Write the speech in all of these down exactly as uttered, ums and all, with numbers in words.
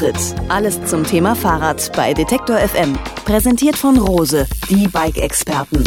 Antritt. Alles zum Thema Fahrrad bei Detektor F M. Präsentiert von Rose, die Bike-Experten.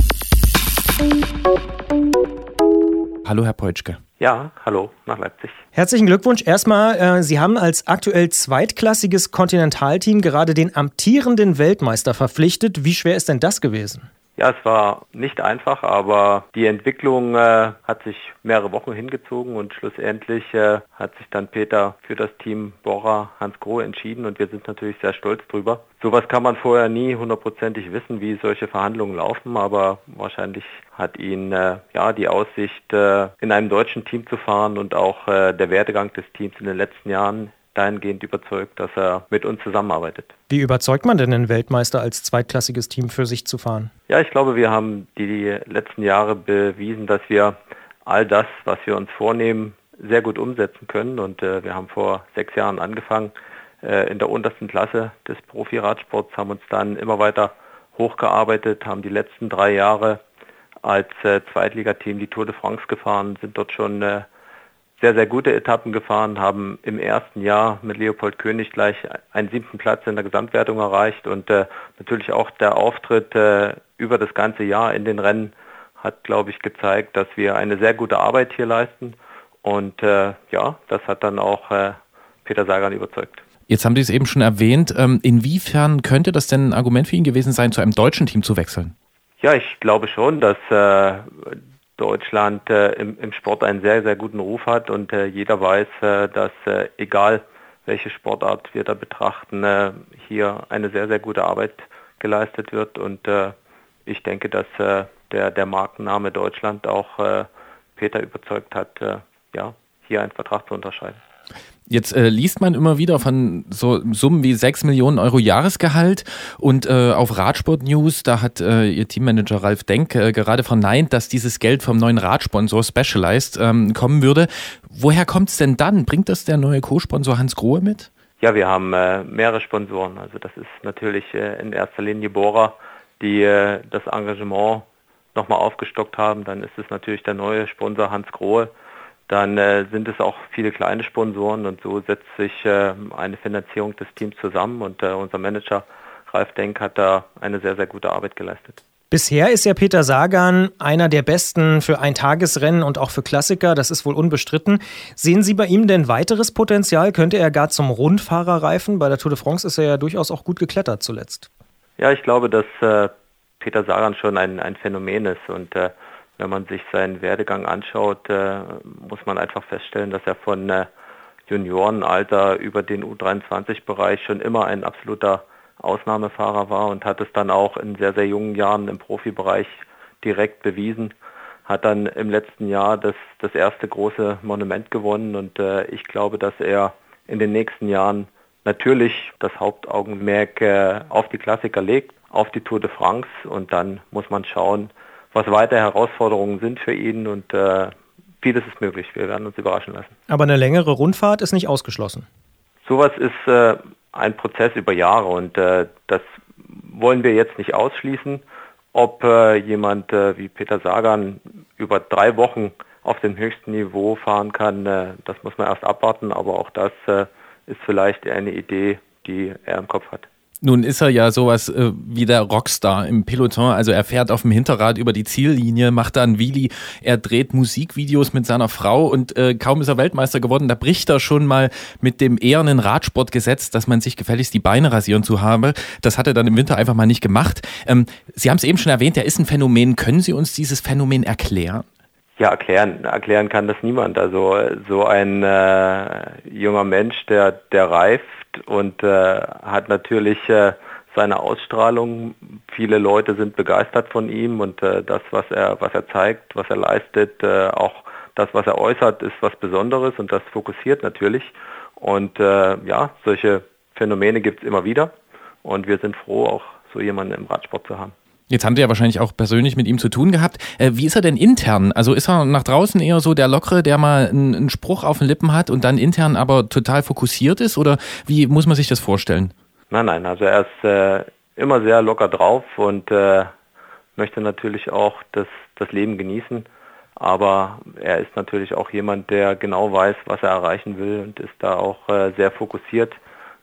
Hallo Herr Peutschke. Ja, hallo nach Leipzig. Herzlichen Glückwunsch. Erstmal, äh, Sie haben als aktuell zweitklassiges Kontinentalteam gerade den amtierenden Weltmeister verpflichtet. Wie schwer ist denn das gewesen? Ja, es war nicht einfach, aber die Entwicklung äh, hat sich mehrere Wochen hingezogen und schlussendlich äh, hat sich dann Peter für das Team Bora Hansgrohe entschieden und wir sind natürlich sehr stolz drüber. Sowas kann man vorher nie hundertprozentig wissen, wie solche Verhandlungen laufen, aber wahrscheinlich hat ihn äh, ja die Aussicht, äh, in einem deutschen Team zu fahren und auch äh, der Werdegang des Teams in den letzten Jahren dahingehend überzeugt, dass er mit uns zusammenarbeitet. Wie überzeugt man denn einen Weltmeister als zweitklassiges Team für sich zu fahren? Ja, ich glaube, wir haben die letzten Jahre bewiesen, dass wir all das, was wir uns vornehmen, sehr gut umsetzen können. Und äh, wir haben vor sechs Jahren angefangen äh, in der untersten Klasse des Profi-Radsports, haben uns dann immer weiter hochgearbeitet, haben die letzten drei Jahre als äh, Zweitligateam die Tour de France gefahren, sind dort schon äh, sehr, sehr gute Etappen gefahren, haben im ersten Jahr mit Leopold König gleich einen siebten Platz in der Gesamtwertung erreicht und äh, natürlich auch der Auftritt äh, über das ganze Jahr in den Rennen hat, glaube ich, gezeigt, dass wir eine sehr gute Arbeit hier leisten und äh, ja, das hat dann auch äh, Peter Sagan überzeugt. Jetzt haben Sie es eben schon erwähnt. Ähm, inwiefern könnte das denn ein Argument für ihn gewesen sein, zu einem deutschen Team zu wechseln? Ja, ich glaube schon, dass äh, Deutschland äh, im, im Sport einen sehr, sehr guten Ruf hat und äh, jeder weiß, äh, dass äh, egal welche Sportart wir da betrachten, äh, hier eine sehr, sehr gute Arbeit geleistet wird und äh, ich denke, dass äh, der, der Markenname Deutschland auch äh, Peter überzeugt hat, äh, ja, hier einen Vertrag zu unterschreiben. Jetzt äh, liest man immer wieder von so Summen wie sechs Millionen Euro Jahresgehalt und äh, auf Radsport News, da hat äh, Ihr Teammanager Ralf Denk äh, gerade verneint, dass dieses Geld vom neuen Radsponsor Specialized ähm, kommen würde. Woher kommt es denn dann? Bringt das der neue Co-Sponsor Hansgrohe mit? Ja, wir haben äh, mehrere Sponsoren. Also das ist natürlich äh, in erster Linie Bora, die äh, das Engagement nochmal aufgestockt haben. Dann ist es natürlich der neue Sponsor Hansgrohe. Dann äh, sind es auch viele kleine Sponsoren und so setzt sich äh, eine Finanzierung des Teams zusammen und äh, unser Manager Ralf Denk hat da eine sehr, sehr gute Arbeit geleistet. Bisher ist ja Peter Sagan einer der Besten für Eintagesrennen und auch für Klassiker, das ist wohl unbestritten. Sehen Sie bei ihm denn weiteres Potenzial? Könnte er gar zum Rundfahrer reifen? Bei der Tour de France ist er ja durchaus auch gut geklettert zuletzt. Ja, ich glaube, dass äh, Peter Sagan schon ein, ein Phänomen ist und äh, wenn man sich seinen Werdegang anschaut, äh, muss man einfach feststellen, dass er von äh, Juniorenalter über den U dreiundzwanzig-Bereich schon immer ein absoluter Ausnahmefahrer war und hat es dann auch in sehr, sehr jungen Jahren im Profibereich direkt bewiesen. Hat dann im letzten Jahr das, das erste große Monument gewonnen und äh, ich glaube, dass er in den nächsten Jahren natürlich das Hauptaugenmerk äh, auf die Klassiker legt, auf die Tour de France und dann muss man schauen, was weitere Herausforderungen sind für ihn und äh, vieles ist möglich. Wir werden uns überraschen lassen. Aber eine längere Rundfahrt ist nicht ausgeschlossen. Sowas ist äh, ein Prozess über Jahre und äh, das wollen wir jetzt nicht ausschließen. Ob äh, jemand äh, wie Peter Sagan über drei Wochen auf dem höchsten Niveau fahren kann, äh, das muss man erst abwarten, aber auch das äh, ist vielleicht eine Idee, die er im Kopf hat. Nun ist er ja sowas äh, wie der Rockstar im Peloton, also er fährt auf dem Hinterrad über die Ziellinie, macht da einen Wheelie, er dreht Musikvideos mit seiner Frau und äh, kaum ist er Weltmeister geworden, da bricht er schon mal mit dem ehernen Radsportgesetz, dass man sich gefälligst die Beine rasieren zu habe. Das hat er dann im Winter einfach mal nicht gemacht. Ähm, Sie haben es eben schon erwähnt, er ist ein Phänomen. Können Sie uns dieses Phänomen erklären? Ja, erklären, erklären kann das niemand. Also so ein äh, junger Mensch, der, der reift und äh, hat natürlich äh, seine Ausstrahlung. Viele Leute sind begeistert von ihm und äh, das, was er, was er zeigt, was er leistet, äh, auch das, was er äußert, ist was Besonderes und das fokussiert natürlich. Und äh, ja, solche Phänomene gibt es immer wieder und wir sind froh, auch so jemanden im Radsport zu haben. Jetzt haben Sie ja wahrscheinlich auch persönlich mit ihm zu tun gehabt. Äh, wie ist er denn intern? Also ist er nach draußen eher so der Lockere, der mal einen, einen Spruch auf den Lippen hat und dann intern aber total fokussiert ist? Oder wie muss man sich das vorstellen? Nein, nein, also er ist äh, immer sehr locker drauf und äh, möchte natürlich auch das, das Leben genießen. Aber er ist natürlich auch jemand, der genau weiß, was er erreichen will und ist da auch äh, sehr fokussiert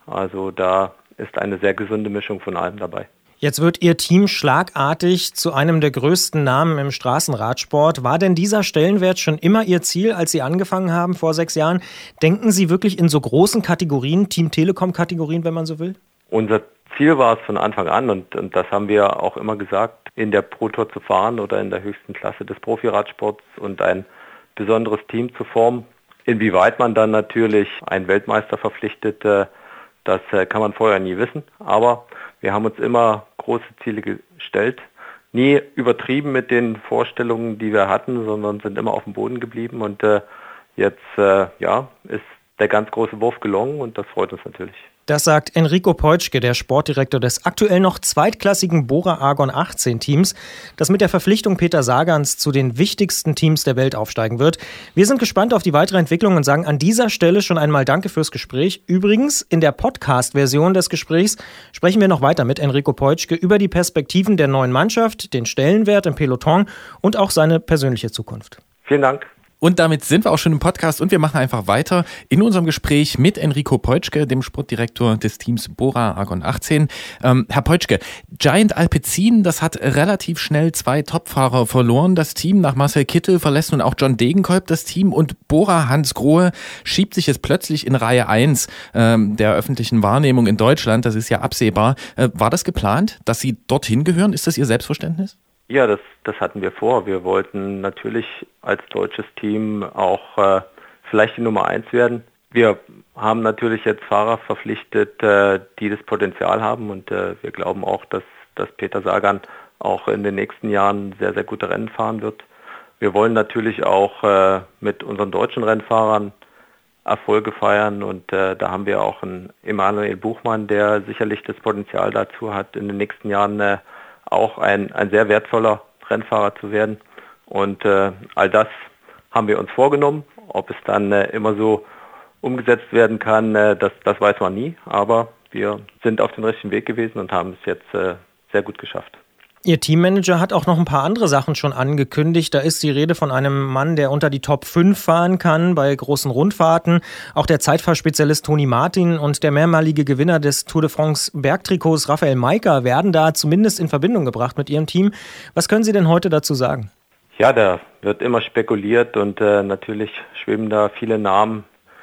Also da ist eine sehr gesunde Mischung von allem dabei. Jetzt wird Ihr Team schlagartig zu einem der größten Namen im Straßenradsport. War denn dieser Stellenwert schon immer Ihr Ziel, als Sie angefangen haben vor sechs Jahren? Denken Sie wirklich in so großen Kategorien, Team Telekom-Kategorien, wenn man so will? Unser Ziel war es von Anfang an, und, und das haben wir auch immer gesagt, in der Pro Tour zu fahren oder in der höchsten Klasse des Profiradsports und ein besonderes Team zu formen. Inwieweit man dann natürlich einen Weltmeister verpflichtet, das kann man vorher nie wissen, aber wir haben uns immer große Ziele gestellt, nie übertrieben mit den Vorstellungen, die wir hatten, sondern sind immer auf dem Boden geblieben, und äh, jetzt äh, ja, ist der ganz große Wurf gelungen, und das freut uns natürlich. Das sagt Enrico Peutschke, der Sportdirektor des aktuell noch zweitklassigen Bora Argon achtzehn Teams, das mit der Verpflichtung Peter Sagans zu den wichtigsten Teams der Welt aufsteigen wird. Wir sind gespannt auf die weitere Entwicklung und sagen an dieser Stelle schon einmal Danke fürs Gespräch. Übrigens, in der Podcast-Version des Gesprächs sprechen wir noch weiter mit Enrico Peutschke über die Perspektiven der neuen Mannschaft, den Stellenwert im Peloton und auch seine persönliche Zukunft. Vielen Dank. Und damit sind wir auch schon im Podcast und wir machen einfach weiter in unserem Gespräch mit Enrico Peutschke, dem Sportdirektor des Teams Bora Argon achtzehn. Ähm, Herr Peutschke, Giant Alpecin, das hat relativ schnell zwei Topfahrer verloren. Das Team nach Marcel Kittel verlässt nun auch John Degenkolb das Team, und Bora Hansgrohe schiebt sich jetzt plötzlich in Reihe eins ähm, der öffentlichen Wahrnehmung in Deutschland. Das ist ja absehbar. Äh, war das geplant, dass Sie dorthin gehören? Ist das Ihr Selbstverständnis? Ja, das, das hatten wir vor. Wir wollten natürlich als deutsches Team auch äh, vielleicht die Nummer eins werden. Wir haben natürlich jetzt Fahrer verpflichtet, äh, die das Potenzial haben, und äh, wir glauben auch, dass, dass Peter Sagan auch in den nächsten Jahren sehr, sehr gute Rennen fahren wird. Wir wollen natürlich auch äh, mit unseren deutschen Rennfahrern Erfolge feiern, und äh, da haben wir auch einen Emanuel Buchmann, der sicherlich das Potenzial dazu hat, in den nächsten Jahren äh, auch ein, ein sehr wertvoller Rennfahrer zu werden, und äh, all das haben wir uns vorgenommen. Ob es dann äh, immer so umgesetzt werden kann, äh, das, das weiß man nie, aber wir sind auf dem richtigen Weg gewesen und haben es jetzt äh, sehr gut geschafft. Ihr Teammanager hat auch noch ein paar andere Sachen schon angekündigt. Da ist die Rede von einem Mann, der unter die Top fünf fahren kann bei großen Rundfahrten. Auch der Zeitfahrspezialist Toni Martin und der mehrmalige Gewinner des Tour de France Bergtrikots Raphael Majka werden da zumindest in Verbindung gebracht mit Ihrem Team. Was können Sie denn heute dazu sagen? Ja, da wird immer spekuliert, und äh, natürlich schweben da viele Namen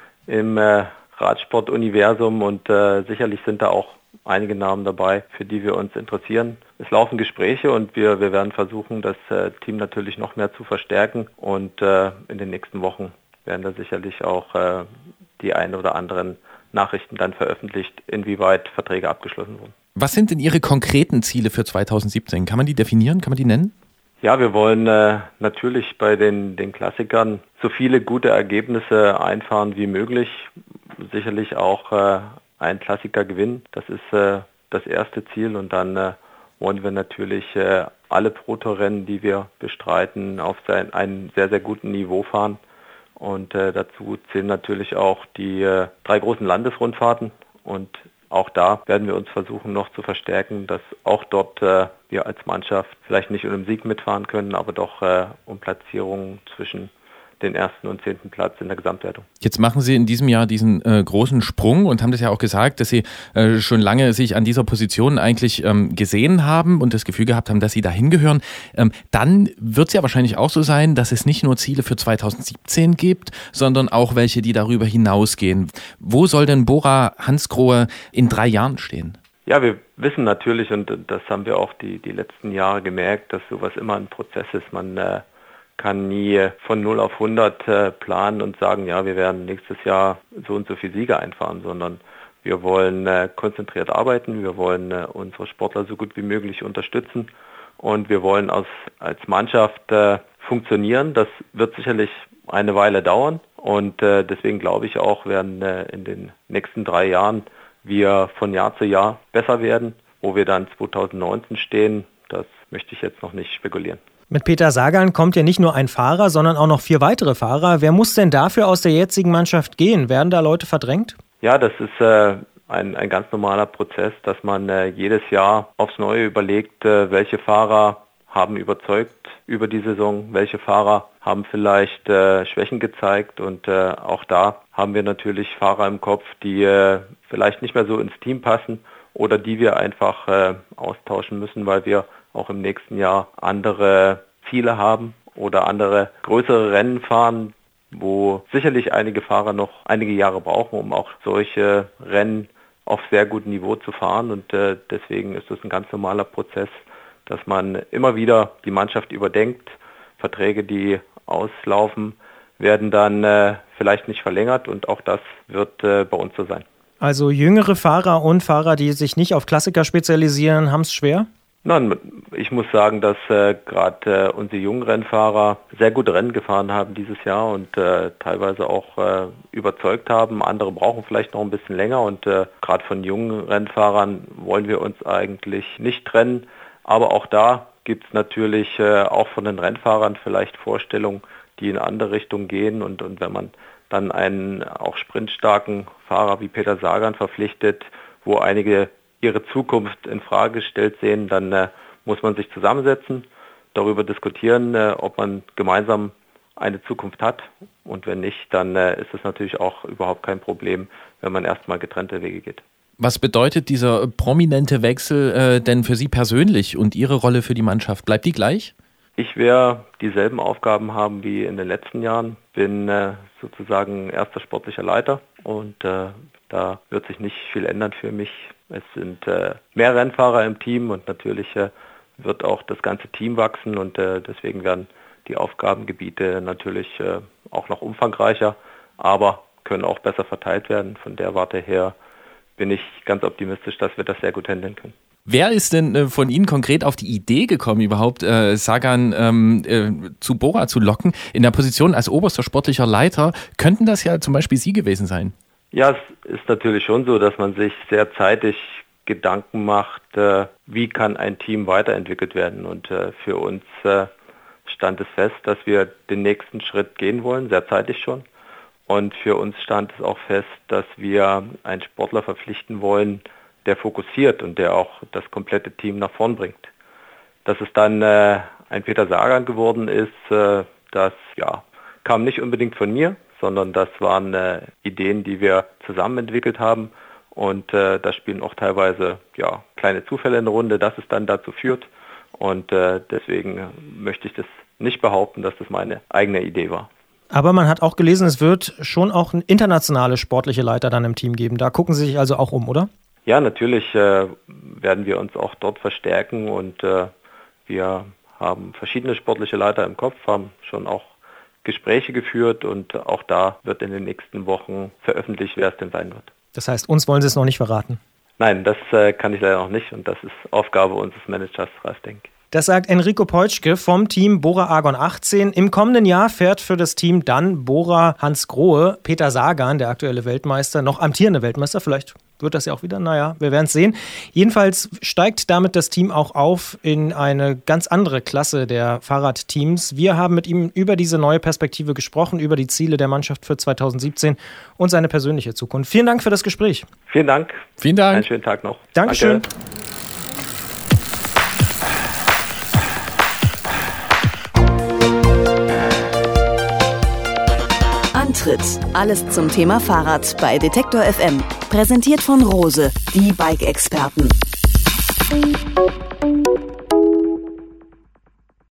im äh, Radsportuniversum, und äh, sicherlich sind da auch einige Namen dabei, für die wir uns interessieren. Es laufen Gespräche, und wir, wir werden versuchen, das äh, Team natürlich noch mehr zu verstärken, und äh, in den nächsten Wochen werden da sicherlich auch äh, die ein oder anderen Nachrichten dann veröffentlicht, inwieweit Verträge abgeschlossen wurden. Was sind denn Ihre konkreten Ziele für zweitausendsiebzehn? Kann man die definieren? Kann man die nennen? Ja, wir wollen äh, natürlich bei den, den Klassikern so viele gute Ergebnisse einfahren wie möglich. Sicherlich auch äh, einen Klassiker gewinnen. Das ist äh, das erste Ziel, und dann äh, wollen wir natürlich äh, alle Pro-Tour-Rennen, die wir bestreiten, auf sein, einem sehr, sehr guten Niveau fahren. Und äh, dazu zählen natürlich auch die äh, drei großen Landesrundfahrten, und auch da werden wir uns versuchen noch zu verstärken, dass auch dort äh, wir als Mannschaft vielleicht nicht um den Sieg mitfahren können, aber doch äh, um Platzierungen zwischen den ersten und zehnten Platz in der Gesamtwertung. Jetzt machen Sie in diesem Jahr diesen äh, großen Sprung und haben das ja auch gesagt, dass Sie äh, schon lange sich an dieser Position eigentlich ähm, gesehen haben und das Gefühl gehabt haben, dass Sie da hingehören. Ähm, dann wird es ja wahrscheinlich auch so sein, dass es nicht nur Ziele für zweitausendsiebzehn gibt, sondern auch welche, die darüber hinausgehen. Wo soll denn Bora Hansgrohe in drei Jahren stehen? Ja, wir wissen natürlich, und das haben wir auch die, die letzten Jahre gemerkt, dass sowas immer ein Prozess ist. Man äh, kann nie von null auf hundert äh, planen und sagen, ja, wir werden nächstes Jahr so und so viele Siege einfahren, sondern wir wollen äh, konzentriert arbeiten, wir wollen äh, unsere Sportler so gut wie möglich unterstützen, und wir wollen als, als Mannschaft äh, funktionieren. Das wird sicherlich eine Weile dauern, und äh, deswegen glaube ich auch, werden äh, in den nächsten drei Jahren wir von Jahr zu Jahr besser werden. Wo wir dann zweitausendneunzehn stehen, das möchte ich jetzt noch nicht spekulieren. Mit Peter Sagan kommt ja nicht nur ein Fahrer, sondern auch noch vier weitere Fahrer. Wer muss denn dafür aus der jetzigen Mannschaft gehen? Werden da Leute verdrängt? Ja, das ist äh, ein, ein ganz normaler Prozess, dass man äh, jedes Jahr aufs Neue überlegt, äh, welche Fahrer haben überzeugt über die Saison, welche Fahrer haben vielleicht äh, Schwächen gezeigt und äh, auch da haben wir natürlich Fahrer im Kopf, die äh, vielleicht nicht mehr so ins Team passen oder die wir einfach äh, austauschen müssen, weil wir auch im nächsten Jahr andere Ziele haben oder andere größere Rennen fahren, wo sicherlich einige Fahrer noch einige Jahre brauchen, um auch solche Rennen auf sehr gutem Niveau zu fahren und äh, deswegen ist es ein ganz normaler Prozess, dass man immer wieder die Mannschaft überdenkt. Verträge, die auslaufen, werden dann äh, vielleicht nicht verlängert und auch das wird äh, bei uns so sein. Also jüngere Fahrer und Fahrer, die sich nicht auf Klassiker spezialisieren, haben es schwer? Nein, ich muss sagen, dass äh, gerade äh, unsere jungen Rennfahrer sehr gute Rennen gefahren haben dieses Jahr und äh, teilweise auch äh, überzeugt haben. Andere brauchen vielleicht noch ein bisschen länger und äh, gerade von jungen Rennfahrern wollen wir uns eigentlich nicht trennen. Aber auch da gibt es natürlich äh, auch von den Rennfahrern vielleicht Vorstellungen, die in eine andere Richtung gehen. Und, und wenn man dann einen auch sprintstarken Fahrer wie Peter Sagan verpflichtet, wo einige ihre Zukunft in Frage gestellt sehen, dann äh, muss man sich zusammensetzen, darüber diskutieren, äh, ob man gemeinsam eine Zukunft hat. Und wenn nicht, dann äh, ist es natürlich auch überhaupt kein Problem, wenn man erstmal getrennte Wege geht. Was bedeutet dieser prominente Wechsel äh, denn für Sie persönlich und Ihre Rolle für die Mannschaft? Bleibt die gleich? Ich werde dieselben Aufgaben haben wie in den letzten Jahren. Bin äh, sozusagen erster sportlicher Leiter und äh, da wird sich nicht viel ändern für mich. Es sind äh, mehr Rennfahrer im Team und natürlich äh, wird auch das ganze Team wachsen und äh, deswegen werden die Aufgabengebiete natürlich äh, auch noch umfangreicher, aber können auch besser verteilt werden. Von der Warte her bin ich ganz optimistisch, dass wir das sehr gut handeln können. Wer ist denn äh, von Ihnen konkret auf die Idee gekommen, überhaupt äh, Sagan ähm, äh, zu Bora zu locken? In der Position als oberster sportlicher Leiter könnten das ja zum Beispiel Sie gewesen sein. Ja, es ist natürlich schon so, dass man sich sehr zeitig Gedanken macht, äh, wie kann ein Team weiterentwickelt werden. Und äh, für uns äh, stand es fest, dass wir den nächsten Schritt gehen wollen, sehr zeitig schon. Und für uns stand es auch fest, dass wir einen Sportler verpflichten wollen, der fokussiert und der auch das komplette Team nach vorn bringt. Dass es dann äh, ein Peter Sagan geworden ist, äh, das ja, kam nicht unbedingt von mir, sondern das waren äh, Ideen, die wir zusammen entwickelt haben. Und äh, da spielen auch teilweise ja, kleine Zufälle in der Runde, dass es dann dazu führt. Und äh, deswegen möchte ich das nicht behaupten, dass das meine eigene Idee war. Aber man hat auch gelesen, es wird schon auch internationale sportliche Leiter dann im Team geben. Da gucken Sie sich also auch um, oder? Ja, natürlich äh, werden wir uns auch dort verstärken und äh, wir haben verschiedene sportliche Leiter im Kopf, haben schon auch Gespräche geführt und auch da wird in den nächsten Wochen veröffentlicht, wer es denn sein wird. Das heißt, uns wollen Sie es noch nicht verraten? Nein, das äh, kann ich leider noch nicht und das ist Aufgabe unseres Managers, Ralf Denk. Das sagt Enrico Peutschke vom Team Bora Argon achtzehn. Im kommenden Jahr fährt für das Team dann Bora Hans Grohe. Peter Sagan, der aktuelle Weltmeister, noch amtierende Weltmeister, vielleicht wird das ja auch wieder, naja, wir werden es sehen. Jedenfalls steigt damit das Team auch auf in eine ganz andere Klasse der Fahrradteams. Wir haben mit ihm über diese neue Perspektive gesprochen, über die Ziele der Mannschaft für zweitausendsiebzehn und seine persönliche Zukunft. Vielen Dank für das Gespräch. Vielen Dank. Vielen Dank. Einen schönen Tag noch. Dankeschön. Danke. Antritt. Alles zum Thema Fahrrad bei Detektor F M. Präsentiert von Rose, die Bike-Experten.